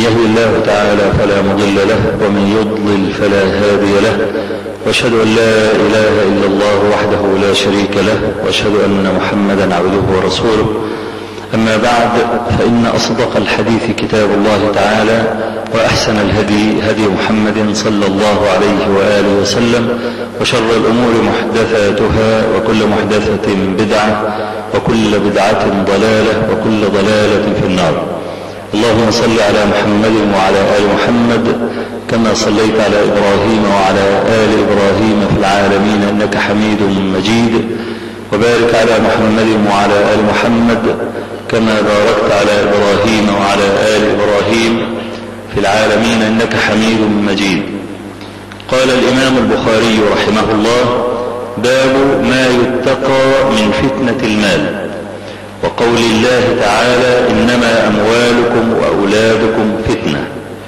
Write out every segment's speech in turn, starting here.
يهد الله تعالى فلا مضل له ومن يضلل فلا هادي له، واشهد أن لا إله إلا الله وحده لا شريك له، واشهد أن محمدا عبده ورسوله. أما بعد، فإن أصدق الحديث كتاب الله تعالى، وأحسن الهدي هدي محمد صلى الله عليه وآله وسلم، وشر الأمور محدثاتها، وكل محدثة بدعة، وكل بدعة ضلالة، وكل ضلالة في النار. اللهم صل على محمد وعلى آل محمد كما صليت على إبراهيم وعلى آل إبراهيم في العالمين إنك حميد مجيد، وبارك على محمد وعلى آل محمد كما باركت على إبراهيم وعلى آل إبراهيم في العالمين إنك حميد مجيد. قال الإمام البخاري رحمه الله: باب ما يتقى من فتنة المال، وقول الله تعالى: إنما أموالكم وأولادكم فتنة.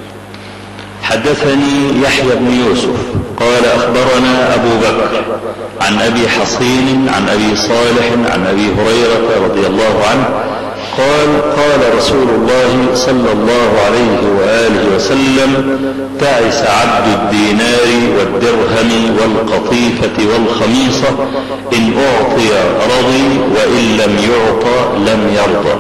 حدثني يحيى بن يوسف قال: أخبرنا أبو بكر عن أبي حصين عن أبي صالح عن أبي هريرة رضي الله عنه قال: قال رسول الله صلى الله عليه وآله وسلم: تعس عبد الدينار والدرهم والقطيفة والخميصة، إن أعطي رضي وإن لم يعطى لم يرضى.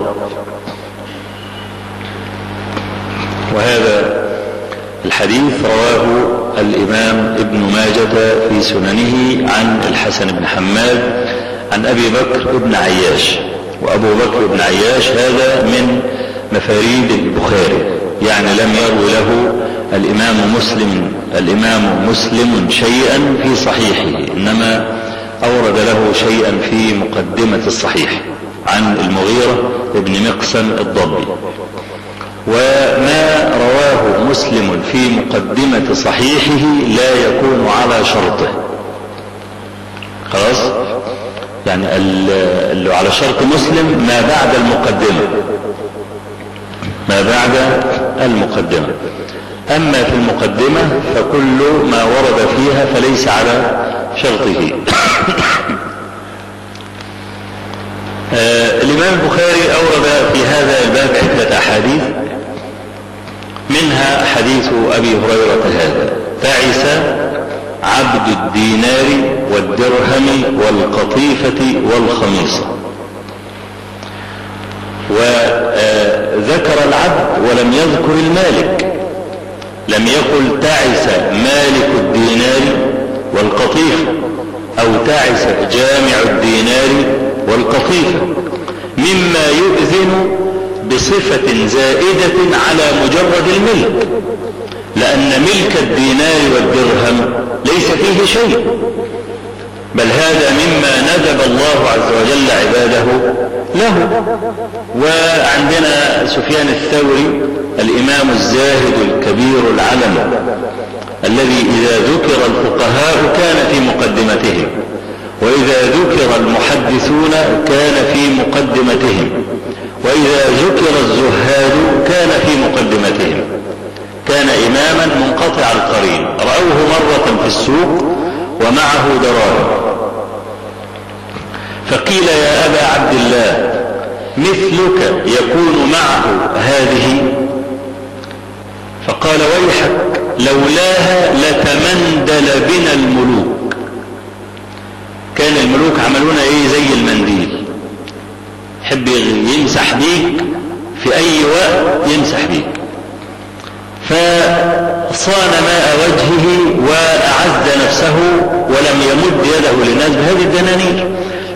وهذا الحديث رواه الإمام ابن ماجة في سننه عن الحسن بن حماد عن أبي بكر بن عياش. وأبو بكر بن عياش هذا من مفاريد البخاري، يعني لم يروي له الإمام مسلم شيئا في صحيحه، إنما أورد له شيئا في مقدمة الصحيح عن المغيرة بن مقسم الضبي. وما رواه مسلم في مقدمة صحيحه لا يكون على شرطه. خلاص، يعني اللي على شرط مسلم ما بعد المقدمة. أما في المقدمة فكل ما ورد فيها فليس على شرطه. الإمام البخاري أورد في هذا الباب عدة أحاديث، منها حديث أبي هريرة هذا: تعس عبد الدينار والدرهم والقطيفة والخميصة. وذكر العبد ولم يذكر المالك، لم يقل تعس مالك الدينار والقطيفة أو تعس جامع الدينار والقطيفة، مما يؤذن بصفة زائدة على مجرد الملك، لأن ملك الدينار والدرهم ليس فيه شيء، بل هذا مما ندب الله عز وجل عباده له. وعندنا سفيان الثوري الإمام الزاهد الكبير العلم، الذي إذا ذكر الفقهاء كان في مقدمتهم، وإذا ذكر المحدثون كان في مقدمتهم، وإذا ذكر الزهاد كان في مقدمتهم. كان إماما منقطع القرين، رأوه مرة في السوق ومعه دراهم، فقيل: يا أبا عبد الله، مثلك يكون معه هذه؟ فقال: ويحك، لولاها لتمندل بنا الملوك. كان الملوك عملونا زي المنديل، يحب يمسح بيك في أي وقت يمسح بيك. فصان ماء وجهه وأعز نفسه ولم يمد يده للناس بهذه الدنانير.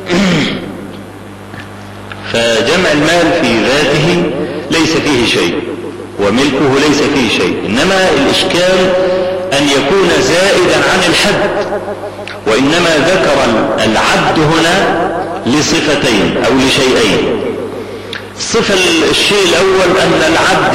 فجمع المال في ذاته ليس فيه شيء، وملكه ليس فيه شيء، إنما الإشكال أن يكون زائدا عن الحد. وإنما ذكر العبد هنا لصفتين أو لشيئين. الشيء الأول أن العبد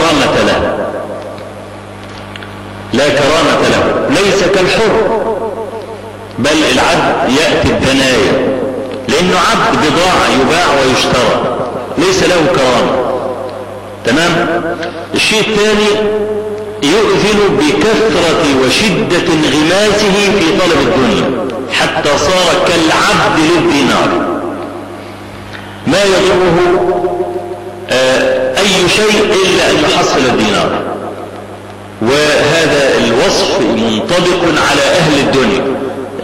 لا كرامة له، ليس كالحر، بل العبد يأتي الدنايا، لأنه عبد بضاعة يباع ويشترى، ليس له كرامة. تمام. الشيء الثاني يؤذن بكثرة وشدة انغماسه في طلب الدنيا، حتى صار كالعبد للدينار، ما يضره أي شيء إلا أن يحصل الدينار.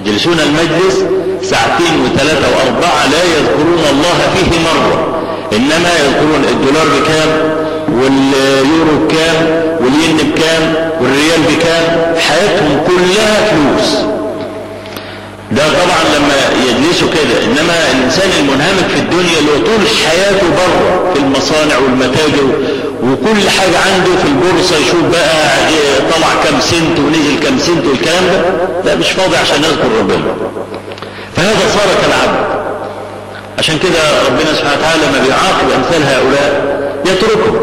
يجلسون المجلس ساعتين وثلاثة وأربعة لا يذكرون الله فيه مرة، إنما يذكرون الدولار بكام واليورو بكام والين بكام والريال بكام، حياتهم كلها فلوس. ده طبعا لما يجلسوا كده، انما الانسان المنهمك في الدنيا اللي طول حياته بره في المصانع والمتاجر وكل حاجة عنده في البورصة، يشوف بقى طلع كم سنت ونزل كم سنت والكلام ده، لا مش فاضي عشان يذكر ربنا. فهذا صار كالعبد. عشان كده ربنا سبحانه وتعالى لما بيعاقب امثال هؤلاء يتركهم.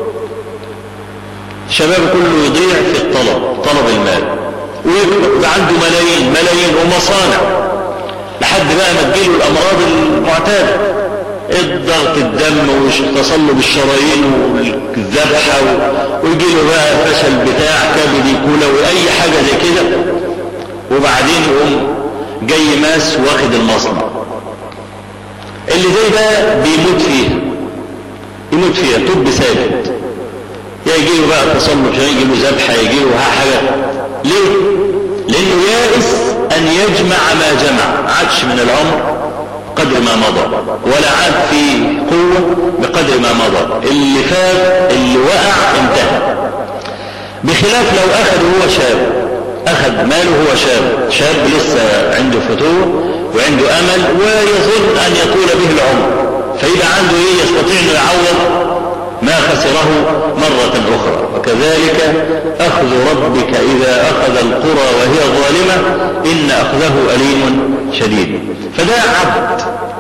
الشباب كله يضيع في طلب المال، ويبقى عنده ملايين ومصانع، لحد بقى ما تجيله الامراض المعتاده، الضغط الدم وتصلب الشرايين والذبحه، ويجيله بقى فشل بتاع كبدي كلى واي حاجه زي كده، وبعدين يقوم جاي ماس واخد المصنع. اللي زي ده بيموت فيها طب ثابت، يجيله بقى تصلب شرايين، يجيله ذبحه، يجيله حاجه. ليه؟ لانه يائس ان يجمع ما جمع، عادش من العمر قدر ما مضى، ولا عاد في قوة بقدر ما مضى، اللي فات اللي وقع انتهى. بخلاف لو اخذ هو شاب، اخذ ماله هو شاب لسه عنده فتور وعنده امل ويظن ان يطول به العمر، فإذا عنده يستطيع ان يعوض ما خسره مرة أخرى. وكذلك أخذ ربك إذا أخذ القرى وهي ظالمة إن أخذه أليم شديد. فده عبد،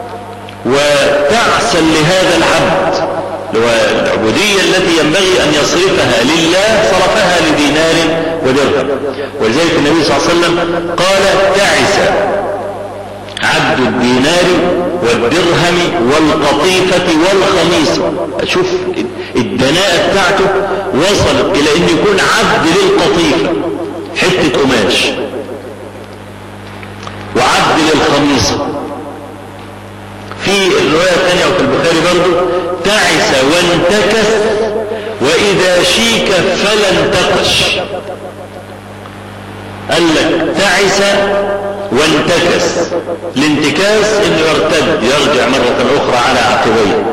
وتعسا لهذا العبد، والعبودية التي ينبغي أن يصرفها لله صرفها لدينار ودرهم. ولذلك النبي صلى الله عليه وسلم قال: تعس عبد الدينار والدرهم والقطيفة والخميصة. شوف الدناءة بتاعته وصلت إلى أن يكون عبد للقطيفة، حتة قماش، وعبد للخميصة. في الرواية الثانية وفي البخاري برضو: تعس وانتكس وإذا شيك فلا انتقش. قال لك تعس وانتكس. الانتكاس انه يرجع مرة اخرى على عقبيه.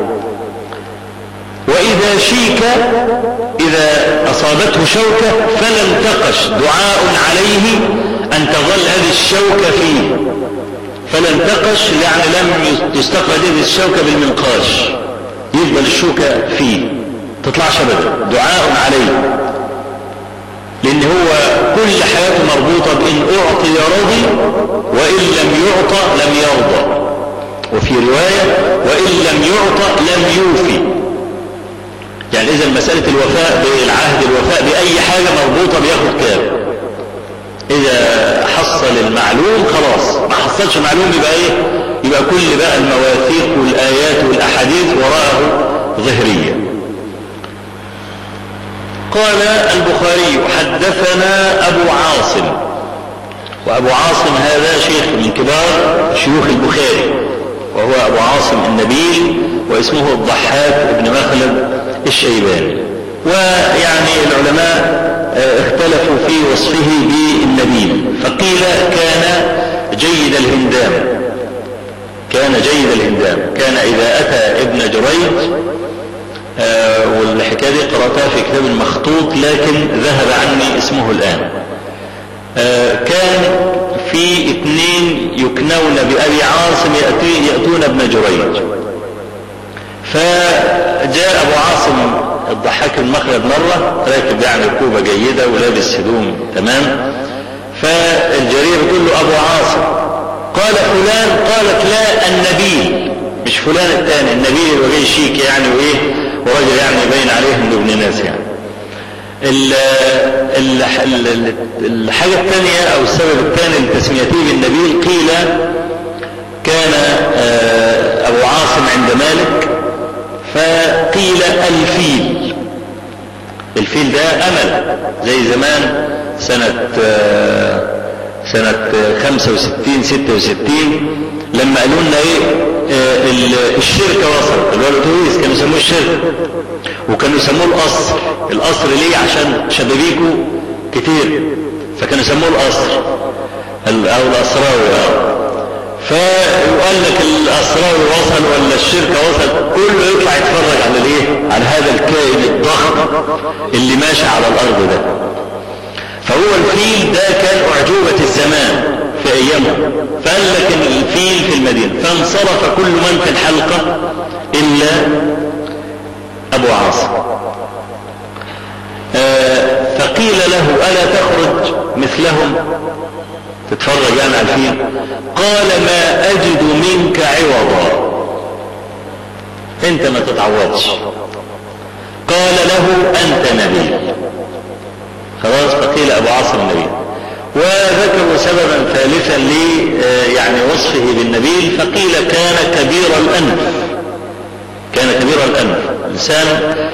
واذا شيك، اذا اصابته شوكة فلا انتقش، دعاء عليه ان تظل هذه الشوكة فيه. فلا انتقش يعني لم تستقبل هذه الشوكة بالمنقاش، يفضل الشوكة فيه تطلعش ابدا، دعاء عليه. لأن هو كل حياته مربوطة بإن أعطي رضي وإن لم يعطى لم يرضى، وفي رواية: وإن لم يعطى لم يوفي. يعني إذا مسألة الوفاء بالعهد، الوفاء بأي حاجة مربوطة بياخد كام. إذا حصل المعلوم خلاص، ما حصلش معلوم يبقى كل بقى المواثيق والآيات والأحاديث وراءه ظهرية. قال البخاري: حدثنا أبو عاصم. وأبو عاصم هذا شيخ من كبار شيوخ البخاري، وهو أبو عاصم النبيل، واسمه الضحاك بن مخلد الشيباني. ويعني العلماء اختلفوا في وصفه بالنبيل، فقيل كان جيد الهندام، كان إذا أتى ابن جريج، والحكاية دي قرأتها في كتاب المخطوط لكن ذهب عني اسمه الآن. كان في 2 يكنون بأبي عاصم يأتون ابن جريج، فجاء أبو عاصم الضحاك بن مخلد مرة راكب يعني ركوبة جيدة ولابس هدوم تمام، فالجرير بتقول له: أبو عاصم. قال: فلان. قالت: لا، النبيل، مش فلان الثاني، النبيل وجاي شيك يعني وإيه، ورجل يعني يبين عليه انه ابن ناس يعني. الحاجة الثانية او السبب الثاني لتسميته بالنبيل، قيل كان ابو عاصم عند مالك، فقيل الفيل ده امل زي زمان سنة 65 66 لما قالوا لنا الشركة وصلت، اللي هو الاتوبيس كانوا يسموه الشركة، وكانوا يسموه القصر ليه؟ عشان شبابيكه كتير، فكانوا يسموه القصر. أو الأسراوي. فيقول لك الأسراوي وصل ولا الشركة وصل، كله يطلع يتفرج على الايه، على هذا الكائن الضخم اللي ماشي على الأرض ده. فهو الفيل ده كان أعجوبة الزمان في أيامه، فقال لك الفيل في المدينة، فانصرف كل من في الحلقة إلا أبو عاصم. فقيل له ألا تخرج مثلهم تتفرج يعني على الفيل؟ قال ما أجد منك عوضا، انت ما تتعوضش. قال له أنت نبي. خلاص، فقيل أبو عاصم النبي. وذكروا سببا ثالثا يعني وصفه بالنبيل، فقيل كان كبير الأنف. كان كبير الأنف، إنسان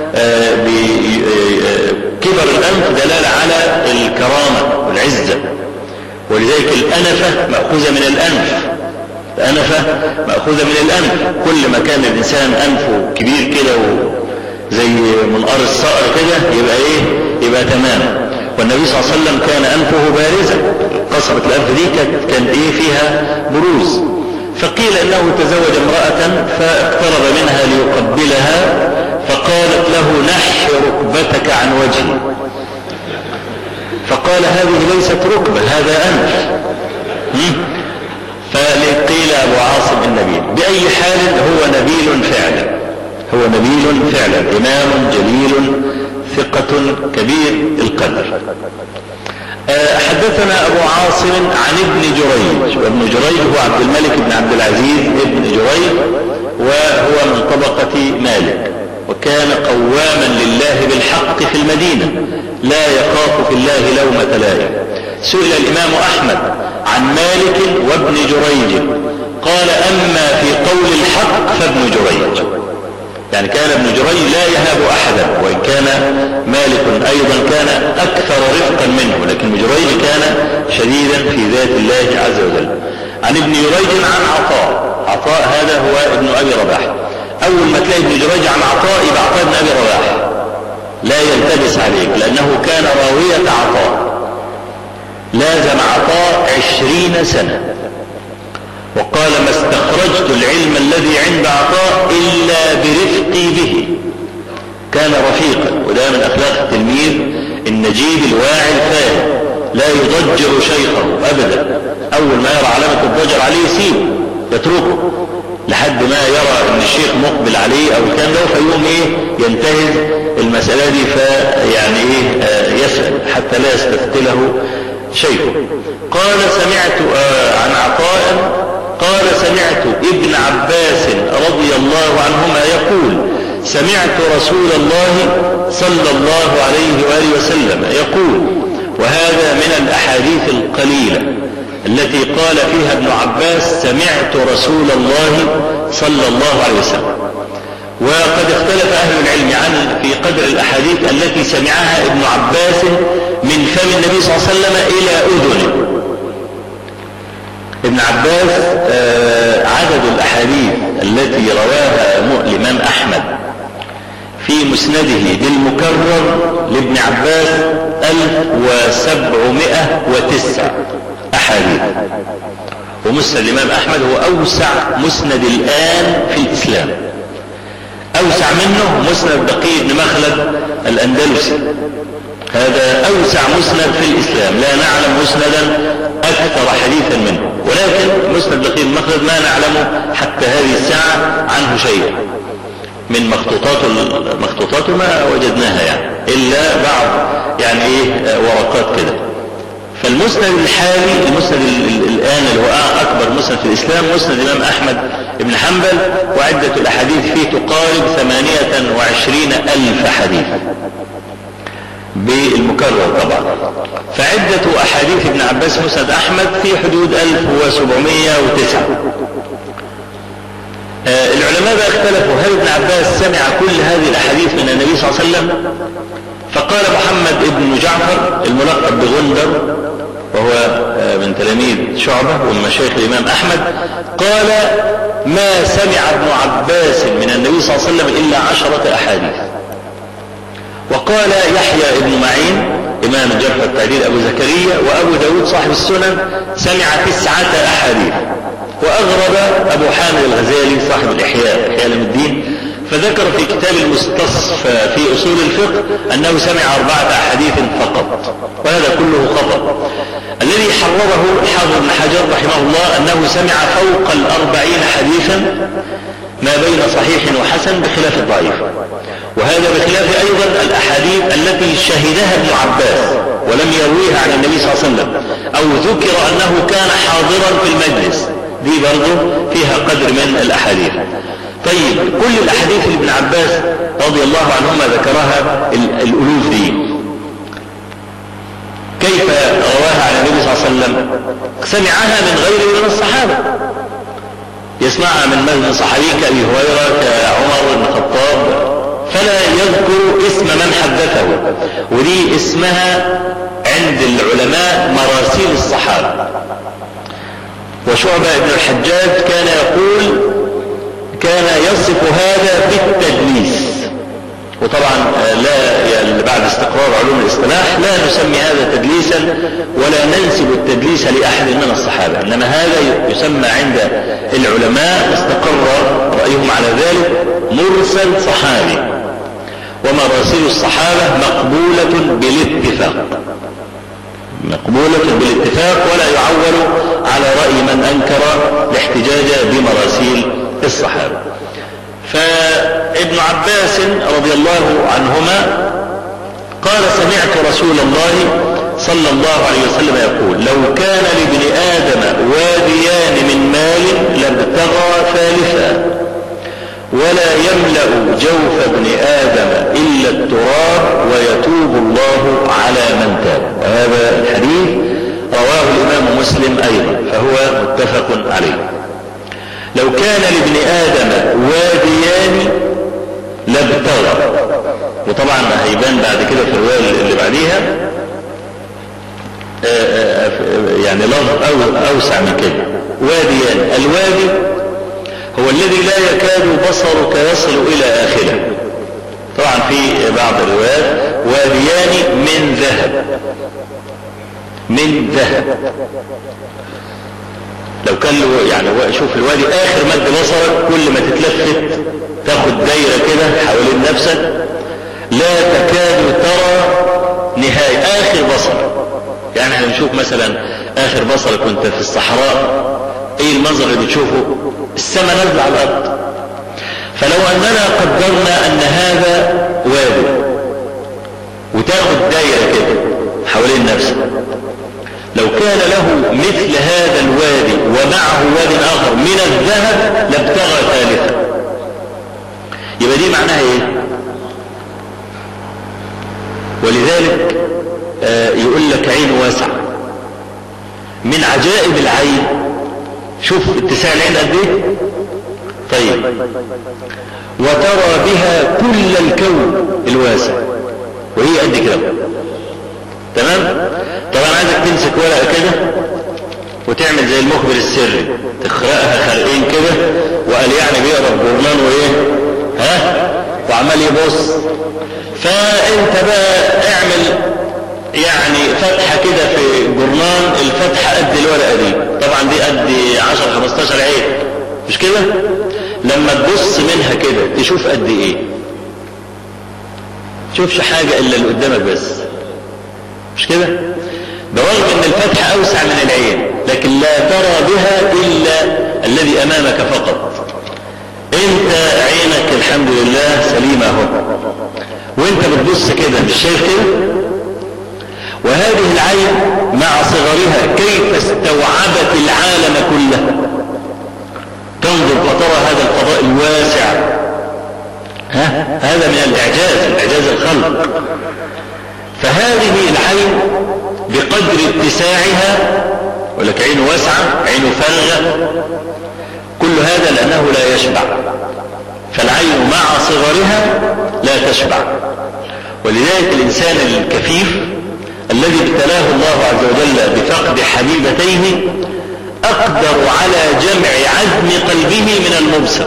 كبر الأنف دلالة على الكرامة والعزة، ولذلك الأنفة مأخوذة من الأنف. الأنفة مأخوذة من الأنف، كل ما كان الإنسان أنفه كبير كده زي منقار الصقر كده يبقى إيه؟ يبقى تمام. والنبي صلى الله عليه وسلم كان أنفه بارزة، قصبة الأنف دي كانت إيه فيها بروز. فقيل إنه تزوج امرأة فاقترب منها ليقبلها، فقالت له نحي ركبتك عن وجهي. فقال هذه ليست ركبة، هذا أنف. فقيل أبو عاصم النبيل. بأي حال هو نبيل فعلا، هو نبيل فعلا، إمام جليل ثقة كبير القدر. حدثنا أبو عاصم عن ابن جريج، وابن جريج هو عبد الملك بن عبد العزيز ابن جريج، وهو من طبقة مالك، وكان قواما لله بالحق في المدينة لا يخاف في الله لومة لائم. سئل الإمام أحمد عن مالك وابن جريج قال أما في قول الحق فابن جريج، يعني كان ابن جريج لا يهاب أحدا، وإن كان مالك أيضا كان أكثر رفقا منه، لكن ابن جريج كان شديدا في ذات الله عز وجل. عن ابن جريج عن عطاء. عطاء هذا هو ابن أبي رباح. أول ما تلاقي ابن جريج عن عطاء يبقى عطاء ابن أبي رباح، لا يلتبس عليك، لأنه كان راوية عطاء، لازم عطاء 20 سنة. وقال ما استخرجت العلم الذي عند عطاء إلا برفقي به. كان رفيقا، وده من أخلاق التلميذ النجيب الواعي الفاهم، لا يضجر شيخه أبدا. أول ما يرى علامة الضجر عليه يسيبه يتركه لحد ما يرى ان الشيخ مقبل عليه او الكلام ده، فيقوم ينتهز المسألة دي فيعني يسأل حتى لا يستثقله شيخه. قال سمعت عن عطاء قال سمعت ابن عباس رضي الله عنهما يقول سمعت رسول الله صلى الله عليه وآله وسلم يقول، وهذا من الأحاديث القليلة التي قال فيها ابن عباس سمعت رسول الله صلى الله عليه وسلم. وقد اختلف أهل العلم عن في قدر الأحاديث التي سمعها ابن عباس من فم النبي صلى الله عليه وسلم إلى أذنه. ابن عباس عدد الأحاديث التي رواها الإمام أحمد في مسنده بالمكرر لابن عباس 1709 أحاديث. ومسند الإمام أحمد هو أوسع مسند الآن في الإسلام، أوسع منه مسند بقي بن مخلد الأندلسي، هذا أوسع مسند في الإسلام، لا نعلم مسندا أكثر حديثا منه، ولكن مسند بقي بن مخلد ما نعلم حتى هذه الساعة عنه شيئا من مخطوطاته ما وجدناها يعني، إلا بعض يعني ورقات كده. فالمسند الحالي المسند الآن اللي هو أكبر مسند في الإسلام مسند الإمام أحمد بن حنبل، وعدة الأحاديث فيه تقارب 28,000 حديث بالمكرر طبعا. فعدة أحاديث ابن عباس مسند أحمد في حدود 1709. العلماء بقى اختلفوا هل ابن عباس سمع كل هذه الأحاديث من النبي صلى الله عليه وسلم؟ فقال محمد بن جعفر الملقب بغندر وهو من تلاميذ شعبة ومن مشايخ الإمام أحمد، قال ما سمع ابن عباس من النبي صلى الله عليه وسلم إلا 10 أحاديث. وقال يحيى بن معين إمام الجرح والتعديل أبو زكريا، وأبو داود صاحب السنن سمع 9 أحاديث. وأغرب أبو حامد الغزالي صاحب الإحياء علم الدين فذكر في كتاب المستصفى في أصول الفقه أنه سمع 4 أحاديث فقط، وهذا كله خطأ. الذي حرره الحافظ ابن حجر رحمه الله أنه سمع فوق 40 حديثا ما بين صحيح وحسن بخلاف الضعيف، وهذا بخلاف أيضا الأحاديث التي شهدها ابن عباس ولم يرويها عن النبي صلى الله عليه وسلم، أو ذكر أنه كان حاضرا في المجلس، دي برضه فيها قدر من الأحاديث. طيب كل الأحاديث اللي ابن عباس رضي الله عنهما ذكرها الألوف دي، كيف رواها عن النبي صلى الله عليه وسلم؟ سمعها من غيره من الصحابة، يسمعها من صحابي كأبي هريرة كعمر بن الخطاب، فلا يذكر اسم من حدثه، ودي اسمها عند العلماء مراسيل الصحابة. وشعبة بن الحجاج كان يقول كان يصف هذا بالتدليس، وطبعا لا بعد استقرار علوم الاصطلاح لا نسمي هذا تدليسا ولا ننسب التدليس لأحد من الصحابة، إنما هذا يسمى عند العلماء استقر رأيهم على ذلك مرسل صحابي، ومراسيل الصحابة مقبولة بالاتفاق، مقبولة بالاتفاق، ولا يعول على رأي من أنكر الاحتجاج بمراسيل الصحابة. فابن عباس رضي الله عنهما قال سمعت رسول الله صلى الله عليه وسلم يقول لو كان لابن آدم واديان من مال لابتغى ثالثا ولا يملأ جوف ابن آدم إلا التراب ويتوب الله على من تاب. وهذا الحديث رواه الإمام مسلم أيضا فهو متفق عليه. لو كان لابن آدم واديان لابتغى، وطبعا هيبان بعد كده في الرواية اللي بعديها يعني لفظ أوسع من كده. واديان، الوادي هو الذي لا يكاد بصرك يصل إلى آخره. طبعا في بعض الروايات واديان من ذهب، من ذهب. لو كان يعني شوف الوادي آخر مد بصرك، كل ما تتلفت تاخد دايرة كده حوالين نفسك لا تكاد ترى نهاية آخر بصرك. يعني احنا نشوف مثلا آخر بصرك وانت في الصحراء، ايه المنظر اللي بتشوفه؟ السماء نازله على الأرض. فلو أننا قدرنا أن هذا وادي وتاخد دايرة كده حوالين نفسك، لو كان له مثل هذا الوادي ومعه واد آخر من الذهب لابتغى ثالثا. يبقى دي معناها ايه؟ ولذلك يقول لك عين واسعة. من عجائب العين، شوف اتساع العين قد ايه؟ طيب، وترى بها كل الكون الواسع وهي قد كده. تمام؟ طبعا عايزك تمسك ورقة كده وتعمل زي المخبر السري، تخرقها خرقين كده، وقال يعني بيقرا الجورنال وايه؟ ها؟ وعمال يبص. فانت بقى اعمل يعني فتحة كده في الجورنال، الفتحة قد الورقة دي، طبعا دي قد 10-15 عين، مش كده؟ لما تبص منها كده تشوف قد ايه؟ تشوفش حاجة الا اللي قدامك بس، مش كده؟ برغم ان الفتحة اوسع من العين، لكن لا ترى بها الا الذي امامك فقط. انت عينك الحمد لله سليمة اهو، وانت بتبص كده مش شايف كده؟ وهذه العين مع صغرها كيف استوعبت العالم كله. تنظر فترى هذا الفضاء الواسع، هذا من الإعجاز الخلق. فهذه العين بقدر اتساعها، ولك عين واسعة عين فارغة، كل هذا لأنه لا يشبع. فالعين مع صغرها لا تشبع. ولذلك الإنسان الكفيف الذي ابتلاه الله عز وجل بفقد حبيبتيه أقدر على جمع عزم قلبه من المبصر.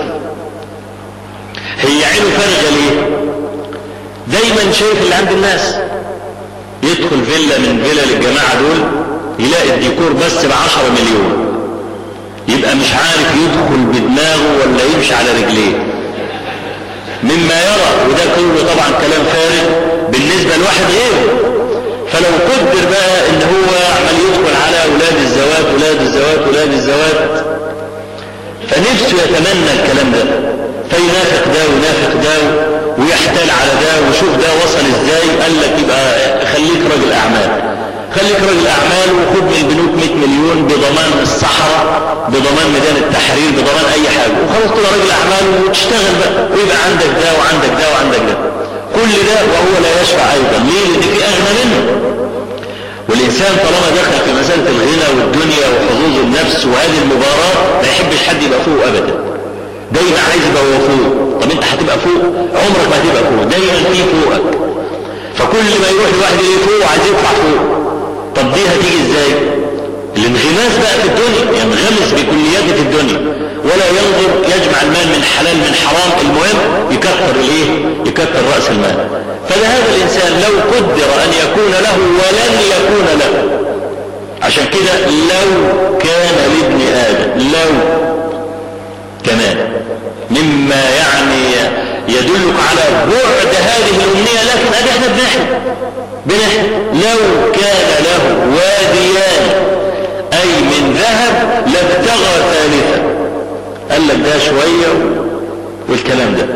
هي عينه فارغة ليه؟ دايما شايف اللي عند الناس، يدخل فيلا من فيلا للجماعة دول يلاقي الديكور بس ب10 مليون، يبقى مش عارف يدخل بدماغه ولا يمشي على رجليه مما يرى، وده كله طبعا كلام فارغ بالنسبة لواحد غيره. فلو قدر بقى ان هو عمال يدخل على اولاد الزواج اولاد الزواج اولاد الزواج، فنفسه يتمنى الكلام ده، فينافق ده وينافق ده ويحتال على ده وشوف ده وصل ازاي. قال لك يبقى خليك راجل اعمال، خليك راجل اعمال وخد من البنوك 100 مليون بضمان الصحراء، بضمان ميدان التحرير، بضمان اي حاجه، وخلاص تبقى راجل اعمال وتشتغل بقى ويبقى عندك ده وعندك ده وعندك ده. كل ده وهو لا يشفع ايضا. ليه؟ لان في اغنى منه. والإنسان طالما دخل في مسألة الغنى والدنيا وحظوظ النفس وهذه المباراة ما يحبش حد يبقى فوق أبدا، دايما عايز يبقى هو فوق. طب أنت هتبقى فوق؟ عمرك ما هتبقى فوق، دايما في فوقك. فكل ما يروح الواحد اللي فوق عايز يطلع فوق. طب دي هتيجي إزاي؟ الانغماس بقى في الدنيا، ينغمس بكليات في الدنيا ولا ينظر، يجمع المال من حلال من حرام، المهم يكثر الايه؟ يكثر رأس المال. فلهذا الإنسان لو قدر أن يكون له ولن يكون له. عشان كده لو كان لابن آدم، لو كمان مما يعني يدلك على بعد هذه الأمنية، لكن أدي احنا بنحن لو كان له واديان أي من ذهب لابتغى ثالثا. قال لك ده شوية والكلام ده،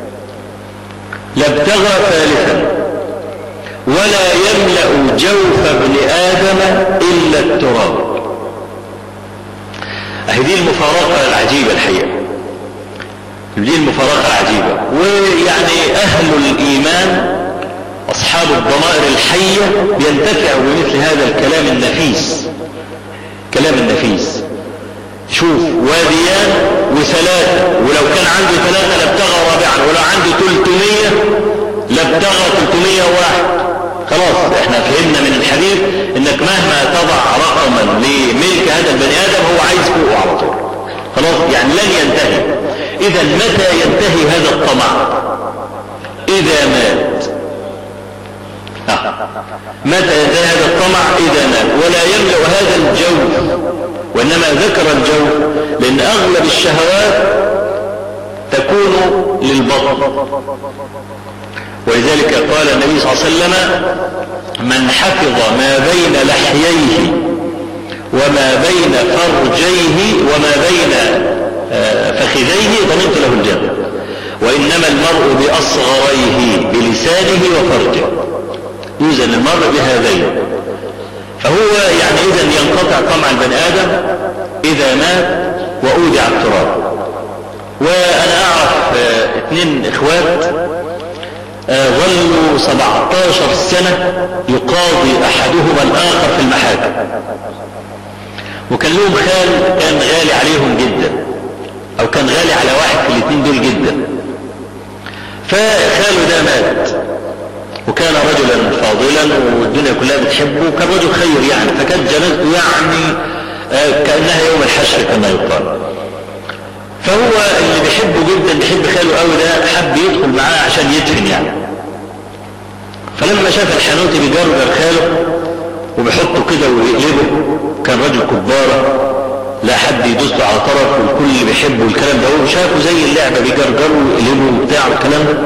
لابتغى ثالثا ولا يملأ جوف ابن آدم إلا التراب. هذه المفارقة العجيبة الحقيقة، دي المفارقة العجيبة. ويعني أهل الإيمان أصحاب الضمائر الحية بينتفعوا بمثل هذا الكلام النفيس، كلام النفيس. شوف واديان وثلاثة، ولو كان عنده ثلاثة لابتغى رابعا، ولو عنده 300 لابتغى 301. خلاص احنا فهمنا من الحديث انك مهما تضع رقما لملك هذا البني ادم هو عايز فوقه على طول، خلاص يعني لن ينتهي. اذا متى ينتهي هذا الطمع؟ اذا مات. متى ينتهي هذا الطمع؟ اذا مات. ولا يملأ هذا الجوف، وانما ذكر الجوف لان اغلب الشهوات تكون للبطن. ولذلك قال النبي صلى الله عليه وسلم: من حفظ ما بين لحييه وما بين فرجيه وما بين فخذيه ضمنت له الجنة. وإنما المرء بأصغريه بلسانه وفرجه، يوزن المرء بهذين. فهو يعني إذن ينقطع طمع البني آدم إذا مات وأودع التراب. وأنا أعرف 2 إخوات ظلوا 17 سنة يقاضي أحدهما الآخر في المحاكم، وكان لهم خال كان غالي عليهم جدا، أو كان غالي على واحد في الاثنين دول جدا. فخاله ده مات، وكان رجلا فاضلا والدنيا كلها بتحبه، وكان رجل خير يعني، فكانت جنازته يعني كأنها يوم الحشر كما يقال. فهو اللي بيحبه جدا، بيحب خاله قوي ده، حب يدخل معاه عشان يدفن يعني. فلما شاف الحانوتي بيجرجر خاله وبيحطه كده ويقلبه، كان رجل كبارة لا حد يدوسه على طرف والكل بيحبه والكلام ده، وشافه زي اللعبة بيجرجره ويقلبه وبتاع والكلام ده.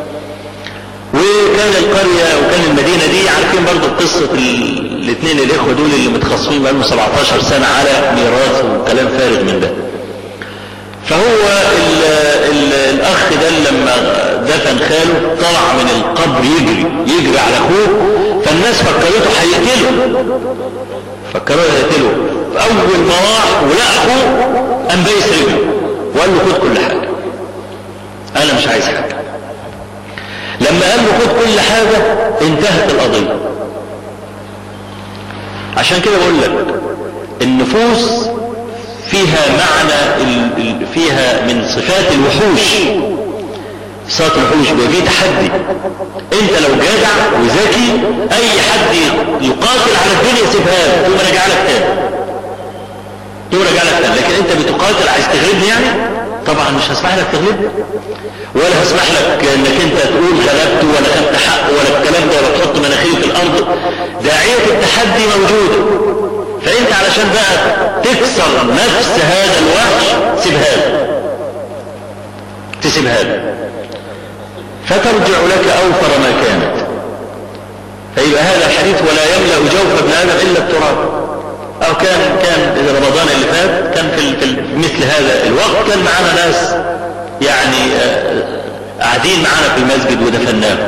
وكان القرية وكان المدينة دي عارفين برضو قصة الاثنين الإخوة دول اللي متخصصين بقالهم 17 سنة على ميراث وكلام فارغ من ده. فهو الأخ ده لما دفن خاله طلع من القبر يجري على أخوه، فالناس فكرته هيقتله، فأول ما راح ولقى أخوه قام بايس رجله وقال له خد كل حاجة، أنا مش عايز حاجة. لما قال له خد كل حاجة انتهت القضية. عشان كده بقول لك النفوس فيها معنى، فيها من صفات الوحوش، صفات الوحوش بيبقى فيه تحدي. انت لو جدع وذكي اي حد يقاتل على الدنيا سيبها له ثم رجع لك تاني، لكن انت بتقاتل عايز تغلبني يعني، طبعا مش هسمح لك تغلبني، ولا هسمح لك انك انت تقول غلبت ولا خدت حق ولا الكلام ده، ولا تحط مناخيري في الارض التحدي موجود، فانت علشان بقى تكسر نفس هذا الوحش تسيبها له فترجع لك اوفر ما كانت. فيبقى هذا الحديث ولا يملأ جوف ابن ادم الا التراب. او كان رمضان اللي فات كان في مثل هذا الوقت كان معنا ناس يعني قاعدين معنا في المسجد ودفناهم،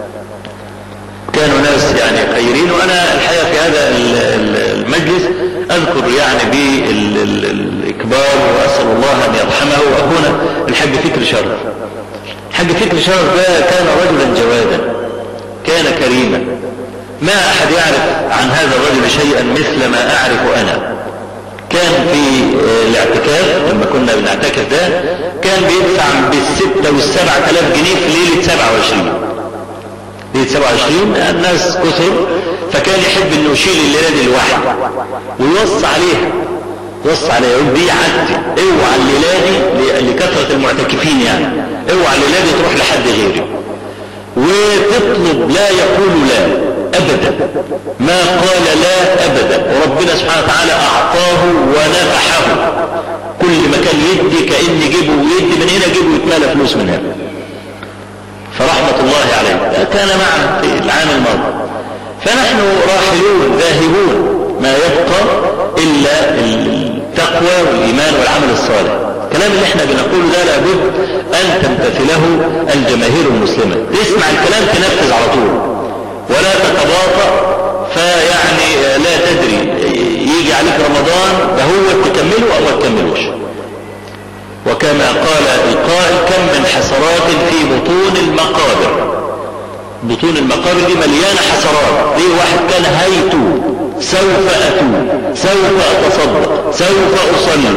كانوا ناس يعني خيرين. وانا الحقيقه في هذا المجلس اذكر يعني بالاكبار واسال الله ان يرحمه واخونا الحاج فكري شرف. الحاج فكري شرف ده كان رجلا جوادا، كان كريما، ما احد يعرف عن هذا الرجل شيئا مثل ما اعرف انا. كان في الاعتكاف لما كنا بنعتكف ده كان بيدفع بال6 وال7,000 جنيه في ليله 27. ليله 27 الناس كثر، فكان يحب انه يشيل الليله دي لوحده ويوصي عليها، يقول دي عدي، اوعى الليله دي لكثره المعتكفين يعني، اوعى الليله دي تروح لحد غيري. وتطلب لا يقول لا ابدا، ما قال لا ابدا، وربنا سبحانه وتعالى اعطاه ونفحه. كل ما كان يدي كأن جيبه ويدي من هنا جيبه يتمالى فلوس من هنا. فرحمة الله عليه كان معنا في العام الماضي. فنحن راحلون ذاهبون، ما يبقى الا التقوى والايمان والعمل الصالح. الكلام اللي احنا بنقوله ده لابد ان تمتثله الجماهير المسلمة. اسمع الكلام تنفذ على طول ولا تتباطأ، فيعني لا تدري يجي عليك رمضان ده هو تكمله او ما تكملوش. وكما قال القائل كم من حسرات في بطون المقابر. بطون المقابر دي مليانة حسرات. دي واحد كان هيتوب، سوف أتوب، سوف أتصدق، سوف أصلي،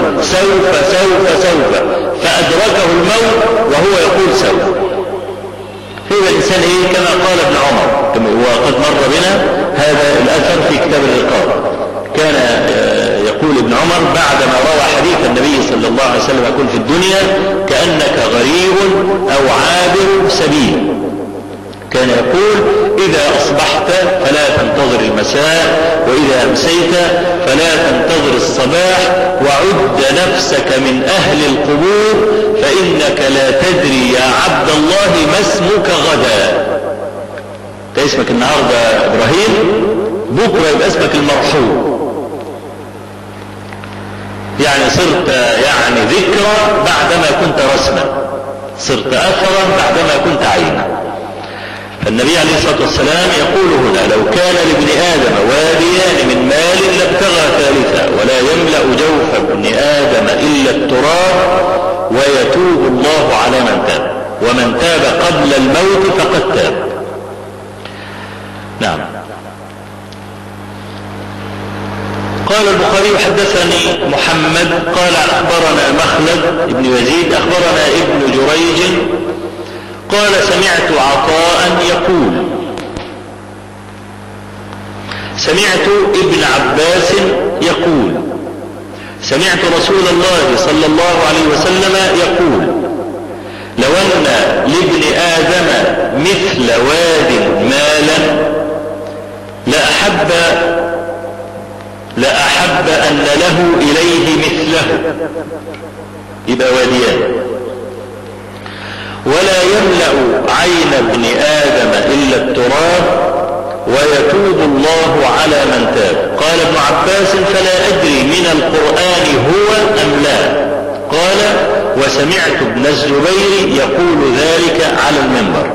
سوف فأدركه الموت وهو يقول سوف. هذا الإنسان إيه كما قال ابن عمر، وقد مر بنا هذا الأثر في كتاب الرقاب. كان يقول ابن عمر بعدما روى حديث النبي صلى الله عليه وسلم يقول في الدنيا كأنك غريب أو عابر سبيل. كان يقول إذا أصبحت فلا تنتظر المساء، وإذا أمسيت فلا تنتظر الصباح، وعد نفسك من أهل القبور فإنك لا تدري يا عبد الله ما اسمك غدا. انت اسمك النهاردة إبراهيم، بكرة يبقى اسمك المرحوم. يعني صرت يعني ذكرى بعدما كنت رسما، صرت أثرا بعدما كنت عينا. فالنبي عليه الصلاة والسلام يقول هنا لو كان لابن آدم واديان من مال لابتغى ثالثا، ولا يملأ جوف ابن آدم إلا التراب، ويتوب الله على من تاب، ومن تاب قبل الموت فقد تاب. نعم. قال البخاري حدثني محمد قال أخبرنا مخلد بن يزيد أخبرنا ابن جريج قال سمعت عطاء يقول سمعت ابن عباس يقول سمعت رسول الله صلى الله عليه وسلم يقول لو أن لابن آدم مثل واد مالا لأحب أن له إليه مثله، يبقى واديان. ولا يملأ عين ابن آدم إلا التراب، ويتوب الله على من تاب. قال ابن عباس فلا أدري من القرآن هو أم لا. قال وسمعت ابن الزبير يقول ذلك على المنبر.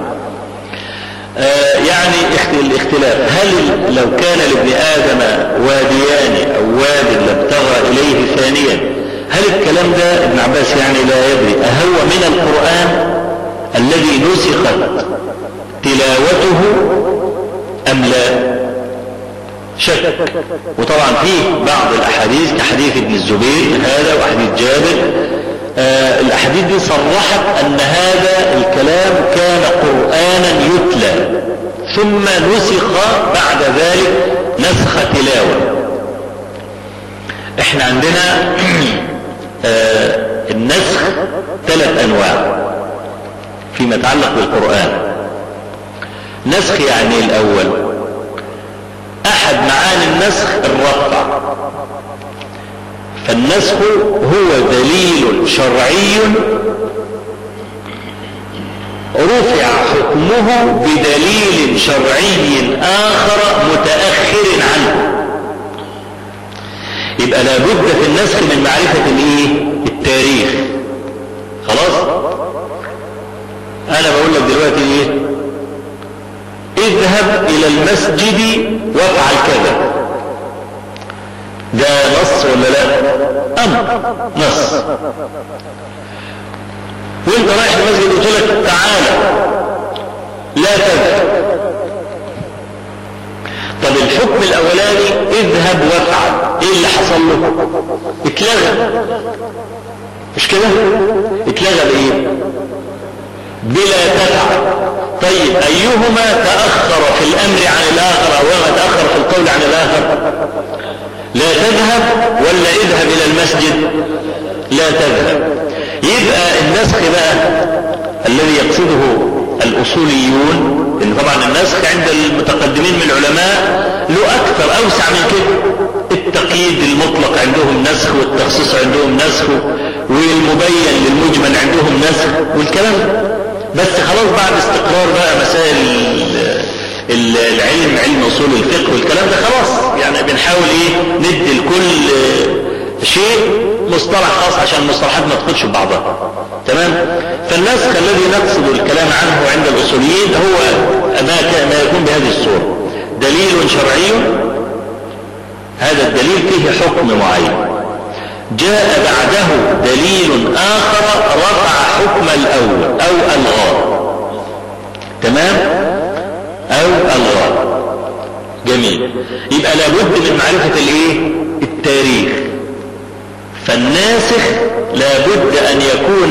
يعني الاختلاف، هل لو كان لابن آدم واديان أو واد لابتغى إليه ثانيا، هل الكلام ده ابن عباس يعني لا يدري أهو من القرآن الذي نسخت تلاوته أم لا؟ شك. وطبعا فيه بعض الأحاديث كحديث ابن الزبير هذا وحديث جابر، الأحاديث دي صرحت أن هذا الكلام كان قرآنا يتلى ثم نسخ بعد ذلك نسخ تلاوة. احنا عندنا النسخ 3 أنواع فيما يتعلق بالقرآن. نسخ يعني الأول أحد معاني النسخ الرفع. فالنسخ هو دليل شرعي رفع حكمه بدليل شرعي آخر متأخر عنه. يبقى لابد في النسخ من معرفة التاريخ. خلاص؟ أنا بقول لك دلوقتي اذهب إلى المسجد وافعل كذا. ده نص ولا لا؟ أمر نص. وانت رايح المسجد قلت لك تعالى لا تذهب. طب الحكم الاولاني اذهب وافعل، ايه اللي حصل له؟ اتلغى، مش كده؟ اتلغى بايه؟ بلا تفعل. طيب ايهما تاخر في الامر عن الاخر او ما تاخر في القول عن الاخر؟ لا تذهب ولا اذهب الى المسجد؟ لا تذهب. يبقى النسخ بقى الذي يقصده الأصوليون، لأن طبعا النسخ عند المتقدمين من العلماء له أكثر أوسع من كده. التقييد المطلق عندهم نسخ، والتخصيص عندهم نسخ، والمبين للمجمل عندهم نسخ والكلام. بس خلاص بعد استقرار بقى مسائل العلم، علم أصول الفقه والكلام ده، خلاص يعني بنحاول ندي لكل شيء مصطلح خاص عشان المصطلحات ما تخدش ببعضها. تمام؟ فالنسخ الذي نقصد الكلام عنه عند الأصوليين هو ما يكون بهذه الصورة: دليل شرعي، هذا الدليل فيه حكم معين، جاء بعده دليل آخر رفع حكم الأول أو ألغاه. تمام؟ أو ألغاه. جميل. يبقى لابد من معرفة التاريخ. فالناسخ لابد أن يكون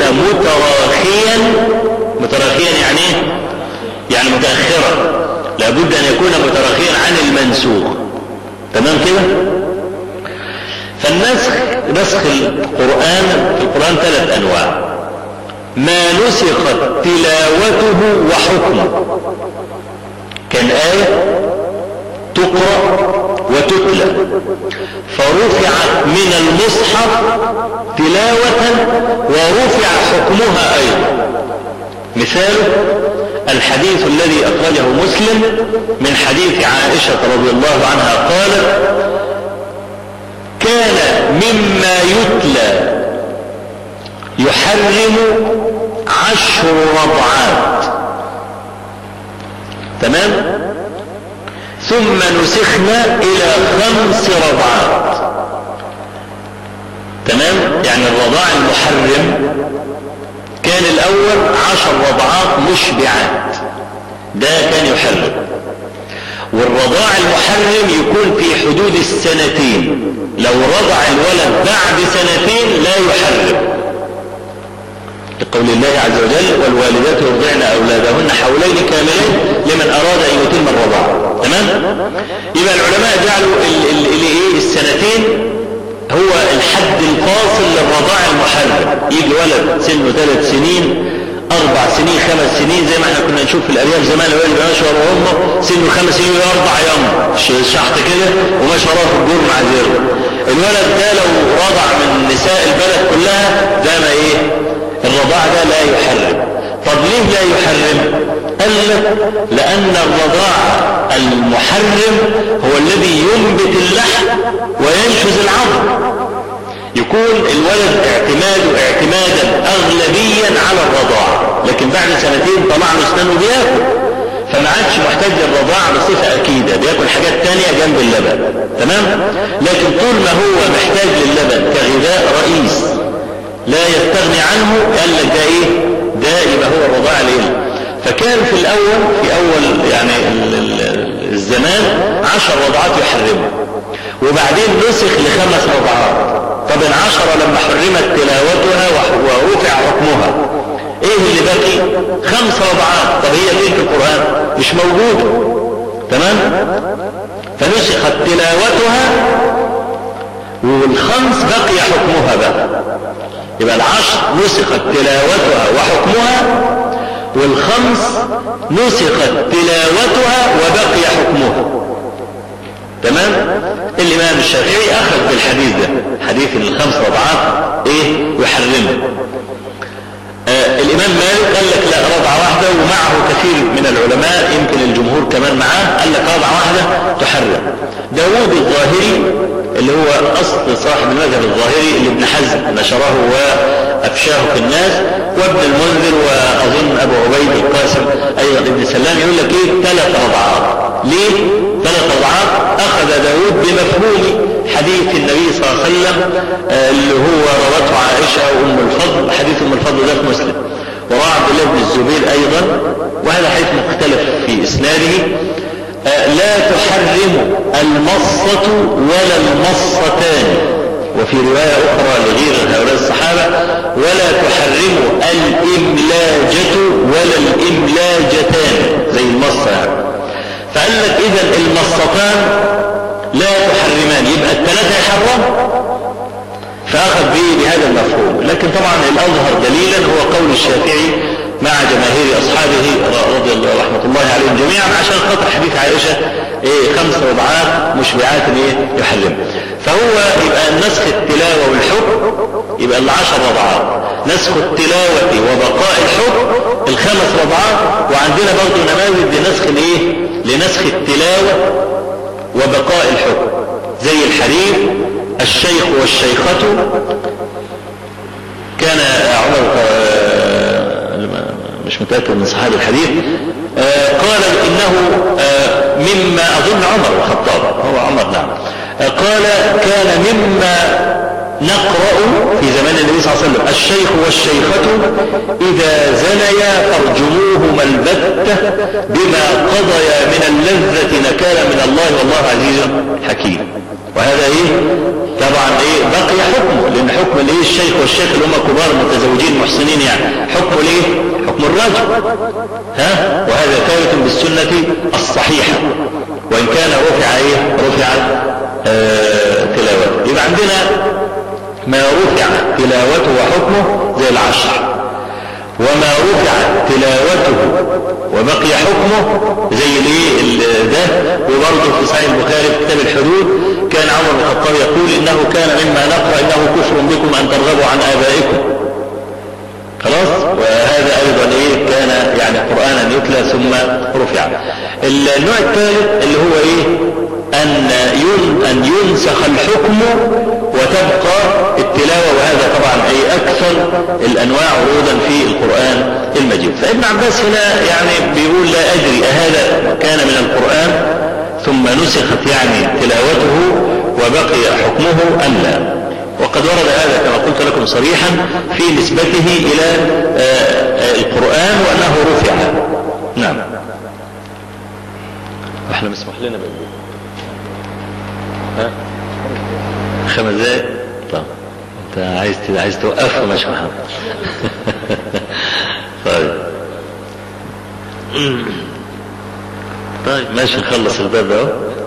متراخيا يعني ايه؟ يعني متأخرا. لابد أن يكون متراخيا عن المنسوخ. تمام كده؟ فالنسخ، نسخ القرآن، في القرآن 3 أنواع: ما نسخت تلاوته وحكمه، كان آية تقرأ وتتلى فرفعت من المصحف تلاوة ورفع حكمها أيضا. مثاله الحديث الذي أخرجه مسلم من حديث عائشة رضي الله عنها قالت: كان مما يتلى يحرم 10 رضعات. تمام؟ ثم نسخنا إلى 5 رضعات. تمام؟ يعني الرضاع المحرم كان الأول 10 رضعات مشبعات، ده كان يحرم. والرضاع المحرم يكون في حدود 2 لو رضع الولد بعد 2 لا يحرم، لقول الله عز وجل: والوالدات يرضعن أولادهن حولين كاملين لمن أراد أن يتم الرضاعة. تمام؟ يبقى العلماء جعلوا 2 هو الحد الفاصل للرضاع المحرم. يجي ولد سنه 3 سنين 4 سنين 5 سنين زي ما احنا كنا نشوف في الأرياف زمان، الولد ماشي ورا أمه سنه 5 سنين 4 يوم شحط كده وماشي وراه في الجور مع زيره. الولد ده لو رضع من نساء البلد كلها ده ما الرضاع ده لا يحرم. طب ليه لا يحرم؟ قال لك: لأن الرضاع المحرم هو الذي ينبت اللحم وينشز العظم. يكون الولد اعتمادا أغلبيا على الرضاع، لكن بعد 2 طلع له اسنانه بياكل، فما عادش محتاج للرضاع بصفة أكيدة، بياكل حاجات تانية جنب اللبن. تمام؟ لكن طول ما هو محتاج للبن كغذاء رئيس لا يستغني عنه، قال لك ده يبقى هو الرضاع ليه. فكان في أول يعني الزمان 10 رضعات يحرمه، وبعدين نسخ ل5 رضعات. طب 10 لما حرمت تلاوتها ورفع حكمها، ايه اللي باقي؟ 5 رضعات. طب هي فين في القرآن؟ مش موجودة. تمام؟ فنسخت تلاوتها وال5 بقي حكمها بقى. يبقى 10 نسخت تلاوتها وحكمها، وال5 نسخت تلاوتها وبقي حكمها. تمام؟ الشافعي أخذ بالحديث ده، حديث الخمس رضعات يحرمه. الإمام مالك قال لك لا، رضعة واحدة، ومعه كثير من العلماء يمكن الجمهور كمان معاه قال لك رضعة واحدة تحرم. داوود الظاهري اللي هو أصل صاحب المذهب الظاهري اللي ابن حزم نشره وأفشاه في الناس، وابن المنذر، وأظن أبو عبيد القاسم أيضا ابن سلام، يقول لك 3 رضعات. ليه 3 رضعات؟ أخذ داوود بمفهوم حديث النبي صلى الله عليه وسلم اللي هو روته عائشة وأم الفضل، حديث أم الفضل ده في مسلم، ورواه عبد الله بن الزبير أيضا، وهذا حديث مختلف في إسناده. لا تحرم المصة ولا المصتان، وفي رواية أخرى لغير هؤلاء الصحابة ولا تحرم الإملاجة ولا الإملاجتان زي المصة يعني. فقال لك إذا المصتان لا تحرمان، يبقى ال3 يحرم، فأخذ به بهذا المفهوم. لكن طبعا الأظهر دليلا هو قول الشافعي مع جماهير أصحابه رضي الله رحمة الله عليهم جميعا، عشان خاطر حديث عائشة 5 رضعات مشبعات يحرم. فهو يبقى نسخ التلاوة والحكم يبقى 10 رضعات، نسخ التلاوة وبقاء الحكم 5 رضعات. وعندنا برضو نماذج لنسخ التلاوة وبقاء الحكم زي الحديث الشيخ والشيخة. كان عمر مش متأكد من صحابي الحديث قال إنه مما أظن عمر الخطاب، هو عمر نعم، قال كان مما نقرأ في زمان النبي صلى الله عليه وسلم الشيخ والشيخة إذا زنيا فارجموهما البتة بما قضيا من اللذة نكالا من الله والله عزيز حكيم. وهذا طبعا بقي حكمه، لأن حكم الشيخ والشيخ اللي هم كبار متزوجين محسنين يعني حكمه حكم الرجل، وهذا ثابت بالسنة الصحيحة، وإن كان رفع تلاوته. يبقى عندنا ما رفع تلاوته وحكمه زي 10، وما رفع تلاوته وبقي حكمه زي ده. وبرضه في صحيح البخاري في كتاب الحدود كان عمر بن الخطاب يقول إنه كان مما نقرأ إنه كفر بكم أن ترغبوا عن آبائكم. خلاص، وهذا أيضا كان يعني قرآنا يتلى ثم رفع. النوع الثالث اللي هو أن ينسخ الحكم وتبقى التلاوة، وهذا طبعا أكثر الأنواع ورودا في القرآن المجيد. فابن عباس هنا يعني بيقول لا أدري أهذا كان من القرآن ثم نسخت يعني تلاوته وبقي حكمه أم لا. وقد ورد هذا كما قلت لكم صريحا في نسبته إلى القرآن وأنه رفع. نعم. احنا مسمح لنا بقى 5 دقايق. طب انت عايز توقفها ماشي محمد. طيب ماشي، نخلص الباب اهو.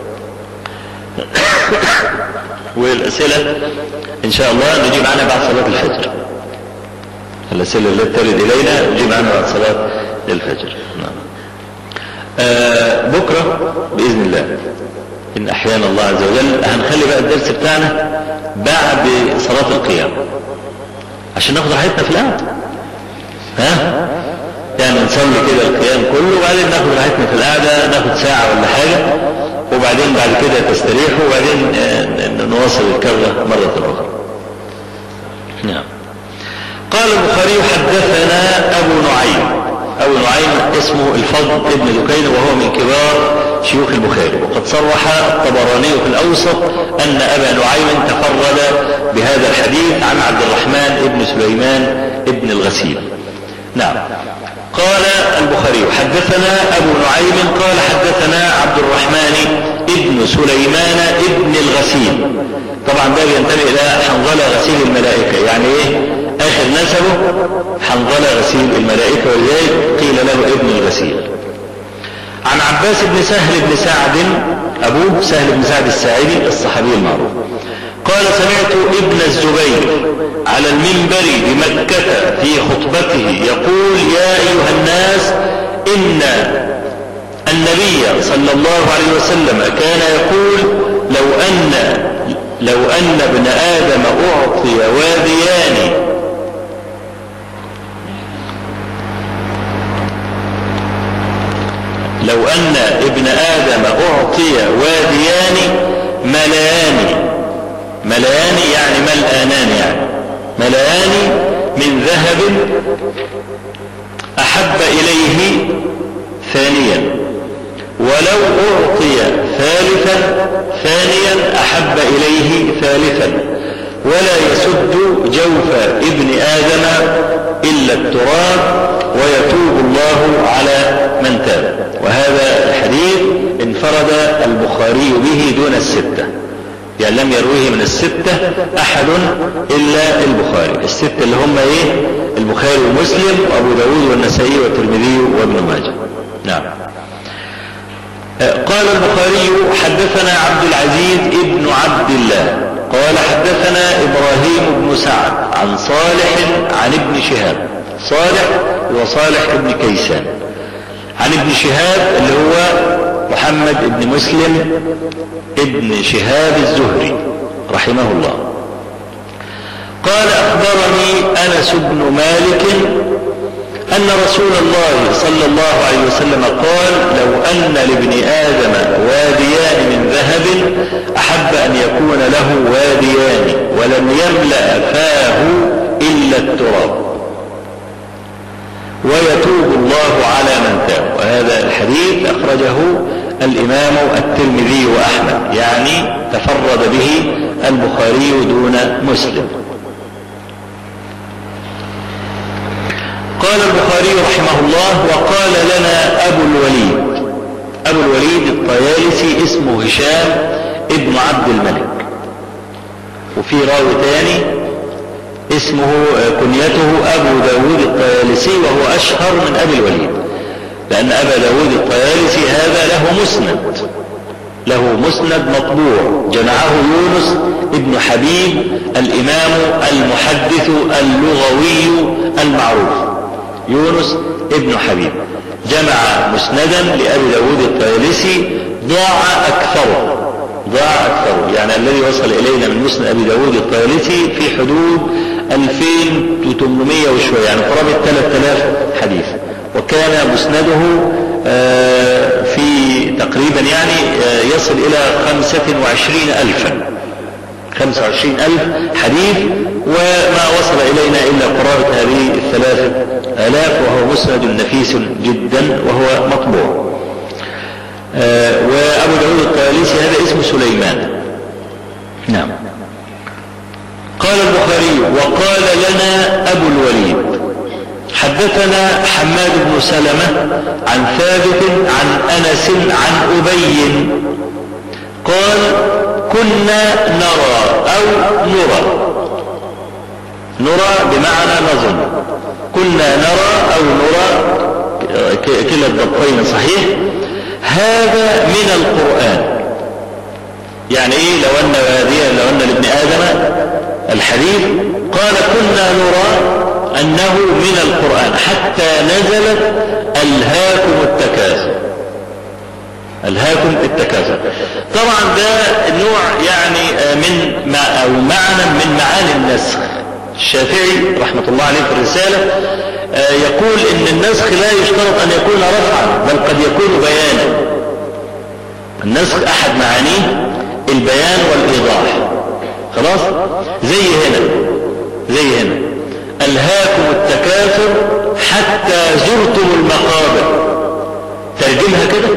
والأسئلة إن شاء الله نجيب عنها بعد صلاة الفجر. الأسئلة التي ترد إلينا نجيب عنها بعد صلاة الفجر. نعم. بكرة بإذن الله إن أحيانا الله عز وجل هنخلي بقى الدرس بتاعنا بعد صلاة القيام عشان ناخد راحتنا في القعدة. يعني نصلي كده القيام كله وبعدين ناخد راحتنا في القعدة، ناخد ساعة ولا حاجة، وبعدين بعد كده تستريحوا وبعدين نواصل الكرة مرة أخرى. نعم. قال البخاري حدثنا أبو نعيم اسمه الفضل ابن دكين وهو من كبار شيوخ البخاري، وقد صرح الطبراني في الأوسط أن أبا نعيم تفرد بهذا الحديث عن عبد الرحمن ابن سليمان ابن الغسيل. نعم. قال البخاري حدثنا أبو نعيم قال حدثنا عبد الرحمن ابن سليمان ابن الغسيل. طبعا ده ينتمي إلى حنظلة غسيل الملائكة، يعني آخر نسبه حنظلة غسيل الملائكة، ولذلك قيل له ابن الغسيل. عن عباس بن سهل بن سعد أبوه سهل بن سعد الساعدي الصحابي المعروف قال سمعت ابن الزبير على المنبر بمكة في خطبته يقول يا أيها الناس إن النبي صلى الله عليه وسلم كان يقول لو أن لو أن ابن آدم أعطي واديان لو أن ابن آدم أعطي واديان مليان يعني ملآنان، يعني ملآن من ذهب أحب إليه ثانيا، ولو أعطي ثانيا أحب إليه ثالثا، ولا يسد جوف ابن آدم إلا التراب ويتوب الله على من تاب. وهذا الحديث انفرد البخاري به دون الستة، يعني لم يرويه من الستة أحد إلا البخاري. الستة اللي هم البخاري ومسلم وأبو داود والنسائي والترمذي وابن ماجه. نعم. قال البخاري حدثنا عبد العزيز ابن عبد الله قال حدثنا إبراهيم بن سعد عن صالح عن ابن شهاب. صالح وصالح ابن كيسان، عن ابن شهاب اللي هو محمد ابن مسلم ابن شهاب الزهري رحمه الله قال أخبرني أنس بن مالك أن رسول الله صلى الله عليه وسلم قال لو أن لابن آدم واديان من ذهب أحب أن يكون له واديان ولم يملأ فاه إلا التراب ويتوب الله على من تاب. وهذا الحديث أخرجه الإمام الترمذي وأحمد، يعني تفرد به البخاري دون مسلم. قال البخاري رحمه الله وقال لنا أبو الوليد الطيالسي اسمه هشام ابن عبد الملك، وفي راوي ثاني اسمه كنيته أبو داود الطيالسي وهو أشهر من أبي الوليد، لأن أبا داود الطيالسي هذا له مسند مطبوع جمعه يونس ابن حبيب الإمام المحدث اللغوي المعروف. يونس ابن حبيب جمع مسندا لأبي داود الطيالسي ضاع أكثره، يعني الذي وصل إلينا من مسند أبي داود الطيالسي في حدود 2800 وشوية، يعني قرابة 3000 حديث. وكان مسنده في تقريبا يعني يصل إلى 25,000 حديث، وما وصل إلينا إلا قرابة هذه 3000، وهو مسند نفيس جدا وهو مطبوع. وأبو داود الطيالسي هذا اسمه سليمان. نعم. قال البخاري وقال لنا أبو الوليد حدثنا حماد بن سلمة عن ثابت عن أنس عن أبي قال كنا نرى بمعنى نظن، كنا نرى أو نرى كلا الضبطين صحيح، هذا من القرآن. يعني ايه لو أن لابن آدم الحديث قال كنا نرى أنه من القرآن حتى نزلت ألهاكم التكاثر. طبعا ده نوع يعني معنى من معاني النسخ. الشافعي رحمة الله عليه في الرسالة يقول إن النسخ لا يشترط أن يكون رفعا، بل قد يكون بيانا. النسخ أحد معانيه البيان والإيضاح. خلاص؟ زي هنا ألهاكم التكاثر حتى زرتم المقابر. ترجمها كده،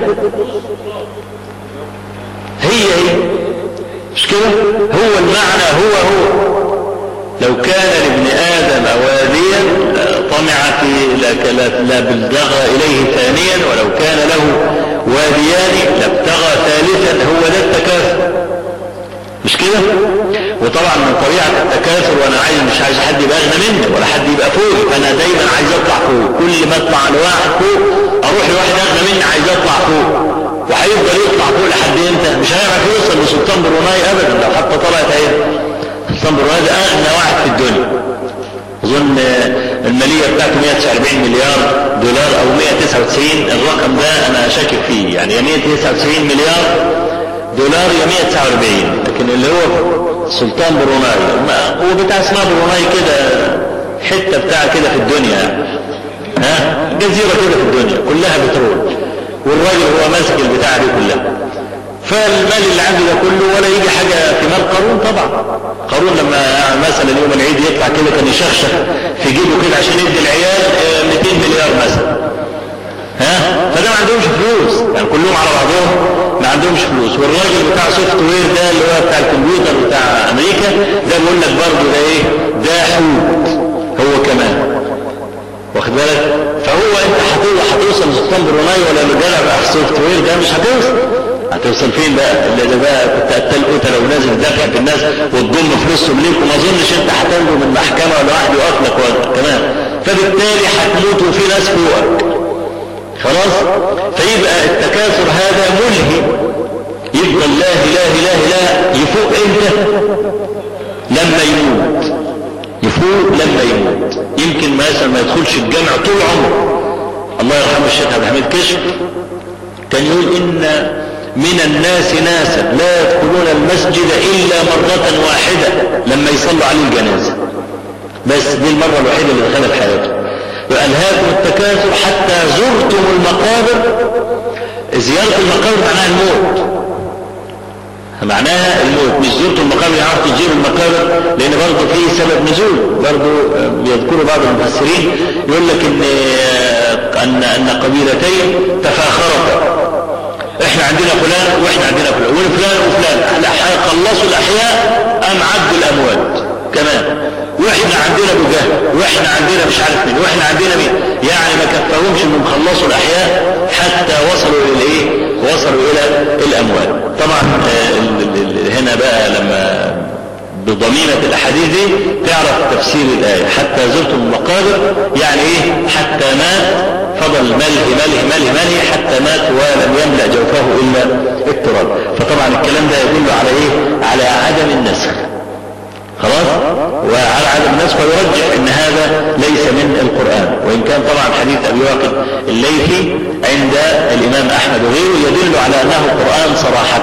هي مش كده؟ هو المعنى هو لو كان لابن آدم واديا طمع في لا بلغ إليه ثانيا، ولو كان له واديان لابتغى ثالثا. هو ده التكاثر، مش كده؟ وطبعا من طبيعة التكاثر، وانا مش عايز حد يبقى اغنى مني ولا حد يبقى فوق، انا دايما عايز اطلع فوق. كل ما اطلع لواحد فوق اروح لواحد اغنى مني عايز اطلع فوق، وهيفضل يطلع فوق لحد امتى؟ مش هيعرف يوصل لسلطان بروناي ابدا لو حتى طلعت اهي. سلطان بروناي ده اغنى واحد في الدنيا، اظن المالية بتاعته 149 مليار دولار او 199، الرقم ده انا شاكك فيه، يعني يا 199 مليار دولار يا 149، لكن اللي هو سلطان بروناي، هو بتاع اسمها بروناي كده، حتة بتاع كده في الدنيا، جزيرة كده في الدنيا كلها بترول، والراجل هو ماسك البتاع دي كلها. فالمال اللي عنده ده كله ولا يجي حاجة في مال قارون. طبعا قارون لما مثلا يوم العيد يطلع كده كان يشخشخ في جيبه كده عشان يدي العيال 200 مليار مثلا، فده ما عندهمش فلوس، يعني كلهم على بعضهم ما عندهمش فلوس. والراجل بتاع سوفت وير ده اللي هو بتاع الكمبيوتر بتاع امريكا ده بيقول لك برضه ده ايه، ده حوت هو كمان، واخد بالك. فهو انت هتوصل لسلطان بروناي ولا لجلع بقى سوفت وير ده؟ مش هتوصل فين بقى؟ اللي بقى كنت قتل قتله ونازل دافع في الناس وتضم فلوسهم ليك، وما اظنش انت هتنجو من محكمه ولا واحد يقف لك كمان. فبالتالي هتموت وفي ناس فوقك خلاص. فيبقى التكاثر هذا ملهي، يبقى الله اله اله اله يفوق امتى؟ لما يموت، يفوق لما يموت. يمكن مثلا ما يدخلش الجامع طول عمره. الله يرحمه الشيخ عبد الحميد كشف كان يقول ان من الناس ناسا لا يدخلون المسجد الا مرة واحدة لما يصلوا عليه الجنازة، بس دي المرة الوحيدة اللي دخلها في حياته. وألهاكم التكاثر حتى زرتم المقابر. زيارة المقابر معناها الموت، معناها الموت، مش زرتم المقابر يعني عرفت تزوروا المقابر، لأن برضه فيه سبب نزول. برضه بيذكروا بعض المفسرين يقول لك أن قبيلتين تفاخرتا، احنا عندنا فلان واحنا عندنا فلان وفلان وفلان، خلصوا الأحياء أم عدوا الأموات كمان، واحنا عندنا ابو جهل واحنا عندنا مش عارف مين واحنا عندنا مين، يعني ما كفاهمش انهم خلصوا الاحياء حتى وصلوا الى ايه؟ وصلوا الى الاموال. طبعا هنا بقى لما بضميمة الاحاديث دي تعرف تفسير الايه حتى زرتم المقابر، يعني ايه؟ حتى مات فضل مله حتى مات ولم يملأ جوفه الا التراب. فطبعا الكلام ده يدل على ايه؟ على عدم النسخ خلاص، وعلى عدم النسخ، ويرجح ان هذا ليس من القرآن. وان كان طبعا حديث ابي واقد الليثي عند الامام احمد وغيره يدل على انه قرآن صراحة.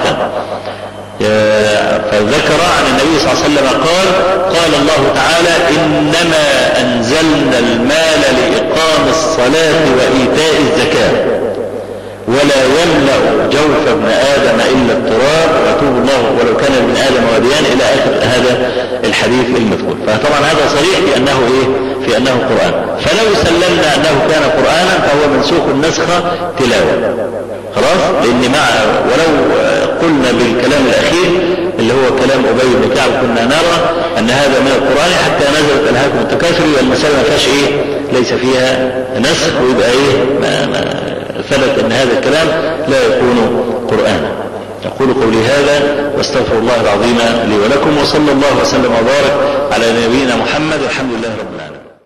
فذكر عن النبي صلى الله عليه وسلم قال الله تعالى انما انزلنا المال لاقام الصلاة وايتاء الزكاة ولا يملأ جوف ابن آدم إلا التراب ويتوب الله ولو كان ابن آدم واديان إلى آخر هذا الحديث المذكور. فطبعا هذا صريح في أنه إيه؟ في أنه قرآن. فلو سلمنا أنه كان قرآنا فهو منسوخ النسخ تلاوة خلاص، لأن ولو قلنا بالكلام الأخير اللي هو كلام أبي بن كعب كنا نرى أن هذا من القرآن حتى نزلت ألهاكم التكاثر، والمسألة ما فيهاش إيه؟ ليس فيها نسخ، ويبقى إيه؟ ما ثبت أن هذا الكلام لا يكون قرآنا. أقول قولي هذا واستغفر الله العظيم لي ولكم، وصلى الله وسلم وبارك على نبينا محمد، والحمد لله رب العالمين.